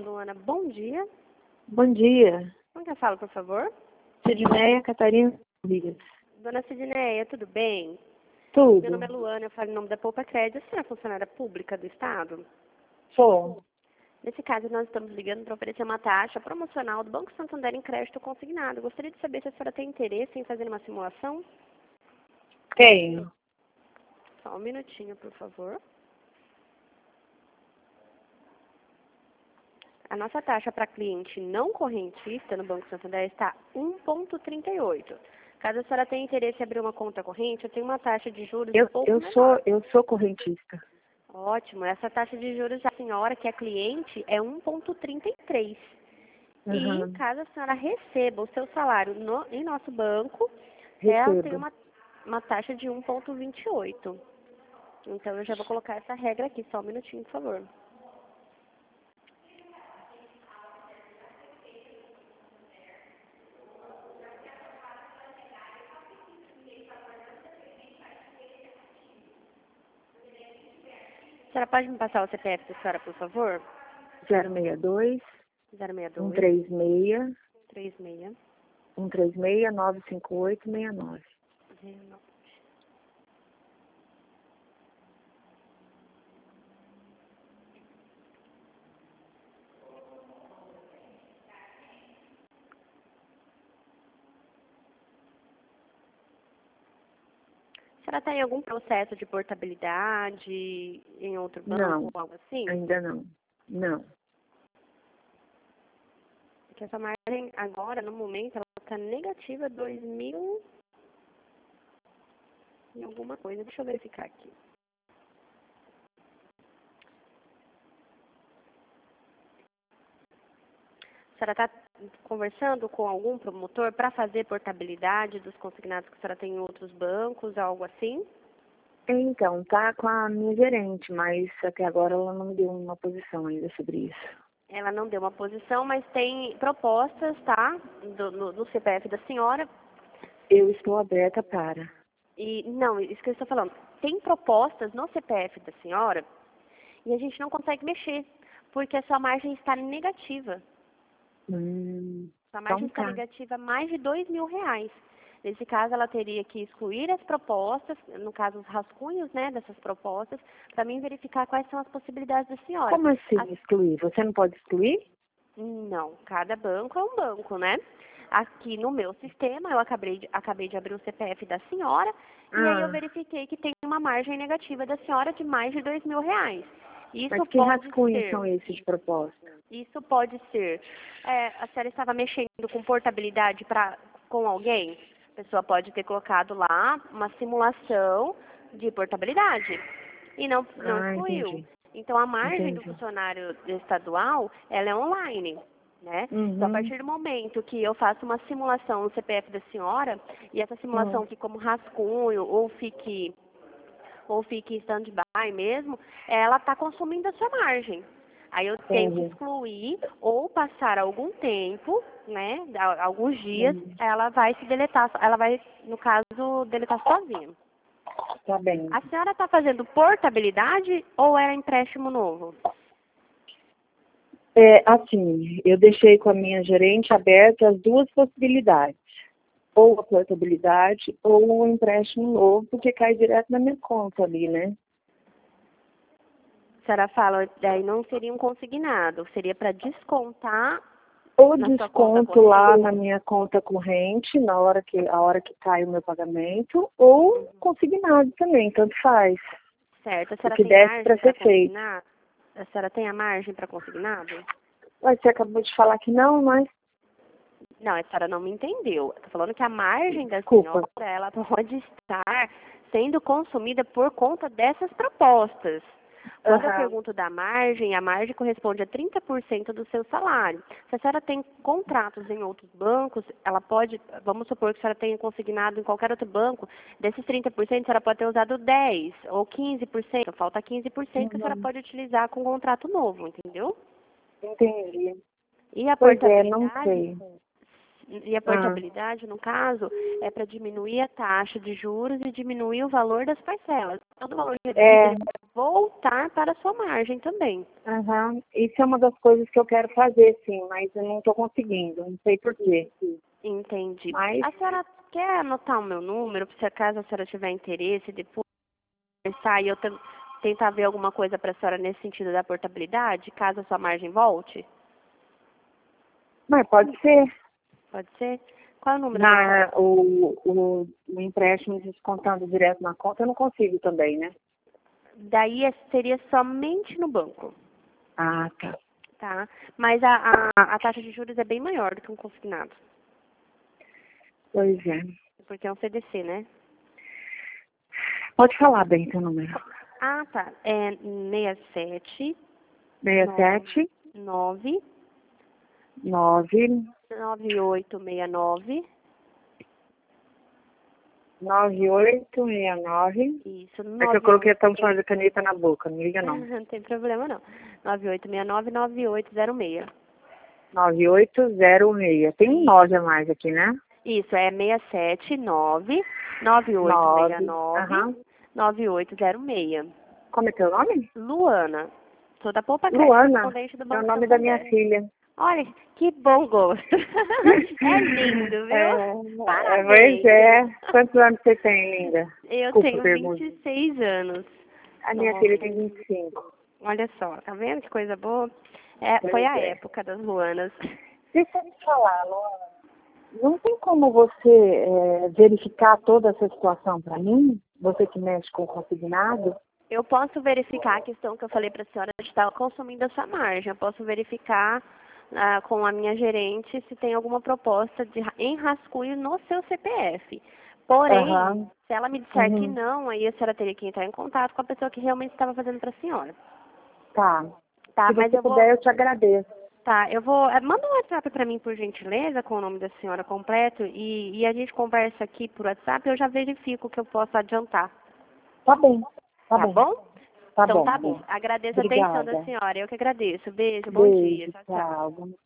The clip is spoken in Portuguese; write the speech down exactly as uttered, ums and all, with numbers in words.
Luana, bom dia. Bom dia. Como que eu falo, por favor? Sidneia Catarina Dias. Dona Sidneia, tudo bem? Tudo. Meu nome é Luana, eu falo em nome da Poupa Crédito. A senhora é funcionária pública do Estado? Sou. Nesse caso, nós estamos ligando para oferecer uma taxa promocional do Banco Santander em crédito consignado. Gostaria de saber se a senhora tem interesse em fazer uma simulação? Tenho. Só um minutinho, por favor. A nossa taxa para cliente não correntista no Banco Santander está um vírgula trinta e oito. Caso a senhora tenha interesse em abrir uma conta corrente, eu tenho uma taxa de juros Eu, um pouco eu, menor. sou, eu sou correntista. Ótimo. Essa taxa de juros da senhora, que é cliente, é um vírgula trinta e três. Uhum. E caso a senhora receba o seu salário no, em nosso banco, ela tem Recebo. uma, uma taxa de um vírgula vinte e oito. Então, eu já vou colocar essa regra aqui. Só um minutinho, por favor. A senhora pode me passar o C P F da senhora, por favor? zero seis dois, zero seis um dois, três seis, três seis, um três seis, nove cinco oito, seis nove. zero nove. A senhora está em algum processo de portabilidade em outro banco Não, ou algo assim? ainda não. Não. Porque essa margem agora, no momento, ela está negativa dois mil e alguma coisa. Deixa eu verificar aqui. A senhora está conversando com algum promotor para fazer portabilidade dos consignados que a senhora tem em outros bancos, algo assim? Então, tá com a minha gerente, mas até agora ela não me deu uma posição ainda sobre isso. Ela não deu uma posição, mas tem propostas, tá? Do, no, no C P F da senhora. Eu estou aberta para. E, não, isso que eu estou falando. Tem propostas no C P F da senhora e a gente não consegue mexer, porque a sua margem está negativa. Hum, Sua então margem está tá. negativa mais de dois mil reais. Nesse caso, ela teria que excluir as propostas, no caso, os rascunhos, né, dessas propostas, para mim verificar quais são as possibilidades da senhora. Como assim As- excluir? Você não pode excluir? Não, cada banco é um banco, né? Aqui no meu sistema, eu acabei de, acabei de abrir o C P F da senhora, e aí eu Ah, verifiquei que tem uma margem negativa da senhora de mais de dois mil reais. Isso mas que pode rascunhos ser... são esses de proposta? Isso pode ser, é, a senhora estava mexendo com portabilidade pra, com alguém? A pessoa pode ter colocado lá uma simulação de portabilidade e não, não Ah, excluiu. entendi. Então, a margem do Entendi. funcionário estadual, ela é online, né? Então, a Uhum. partir do momento que eu faço uma simulação no C P F da senhora, e essa simulação Uhum. fique como rascunho ou fique, ou fique em stand-by mesmo, ela está consumindo a sua margem. Aí eu tenho que Entendi. excluir ou passar algum tempo, né, a- alguns dias, Uhum. ela vai se deletar, ela vai, no caso, deletar sozinha. Tá bem. A senhora está fazendo portabilidade ou é empréstimo novo? É, assim, eu deixei com a minha gerente aberta as duas possibilidades. Ou a portabilidade ou um empréstimo novo, porque cai direto na minha conta ali, né? A senhora fala, daí não seria um consignado, seria para descontar Ou na sua conta desconto lá corrente. na minha conta corrente, na hora que, a hora que cai o meu pagamento, ou consignado também, tanto faz. Certo, a O senhora que tem desse para margem para ser feito. consignar? A senhora tem a margem para consignado? Mas você acabou de falar que não, mas Não, a senhora não me entendeu. Estou falando que a margem da senhora, desculpa. ela pode estar sendo consumida por conta dessas propostas. Quando eu Aham. pergunto da margem, a margem corresponde a trinta por cento do seu salário. Se a senhora tem contratos em outros bancos, ela pode, vamos supor que a senhora tenha consignado em qualquer outro banco, desses trinta por cento a senhora pode ter usado dez por cento ou quinze por cento, falta quinze por cento que a senhora Uhum. pode utilizar com um contrato novo, entendeu? Entendi. E a Pois é, não portabilidade, sei. E a portabilidade, no caso, é para diminuir a taxa de juros e diminuir o valor das parcelas. Todo o valor reduzido É, ele vai voltar para a sua margem também. aham. Isso é uma das coisas que eu quero fazer, sim, mas eu não estou conseguindo, não sei por quê. Entendi. Mas, A senhora quer anotar o meu número, se acaso a senhora tiver interesse, depois conversar e eu ten- tentar ver alguma coisa para a senhora nesse sentido da portabilidade, caso a sua margem volte? mas pode ser. Pode ser? Qual é o número da Na, o, o, o empréstimo descontando direto na conta eu não consigo também, né? Daí é- seria somente no banco, Ah, tá. tá? Mas a, a, a taxa de juros é bem maior do que um consignado, Pois é. porque é um C D C, né? Pode falar bem seu número. Ah, tá. É seis sete seis sete nove nove nove oito seis nove. nove oito seis nove. Isso, É que eu nove coloquei oito. a tampa de caneta na boca, não liga não. Não tem problema não. nove oito seis nove nove oito zero seis. nove oito zero seis. Tem um nove a mais aqui, né? Isso, é seis sete nove nove oito seis nove. nove Aham. nove oito zero seis. Como é teu nome? Luana. Sou da Poupa Crédito, Luana. correspondente do É o Banco nome da minha Santander. filha. Olha, que bom gosto. É lindo, É, viu? é, pois Parabéns. é. Quantos anos você tem, linda? Eu Desculpa a tenho pergunta. vinte e seis anos. A minha Nossa, filha tem vinte e cinco. olha só, tá vendo que coisa boa? É, foi Pois a é. época das Luanas. Deixa eu te falar, Luana. Não tem como você é, verificar toda essa situação para mim? Você que mexe com consignado? Eu posso verificar a questão que eu falei para a senhora de estar consumindo essa margem. Eu posso verificar ah, com a minha gerente se tem alguma proposta de, ra- em rascunho no seu C P F. Porém, Aham. se ela me disser que Uhum. não, aí a senhora teria que entrar em contato com a pessoa que realmente estava fazendo para a senhora. Tá. Tá, Se mas você eu vou. puder, eu te agradeço. Tá, eu vou. eh, Manda um WhatsApp para mim, por gentileza, com o nome da senhora completo, e, e a gente conversa aqui por WhatsApp, eu já verifico o que eu posso adiantar. Tá bem. Tá, Tá bem. bom? Tá então bom. tá bom. Agradeço a atenção da Obrigada. senhora. Eu que agradeço. Beijo, bom dia. Beijo. Tchau, tchau. Tchau.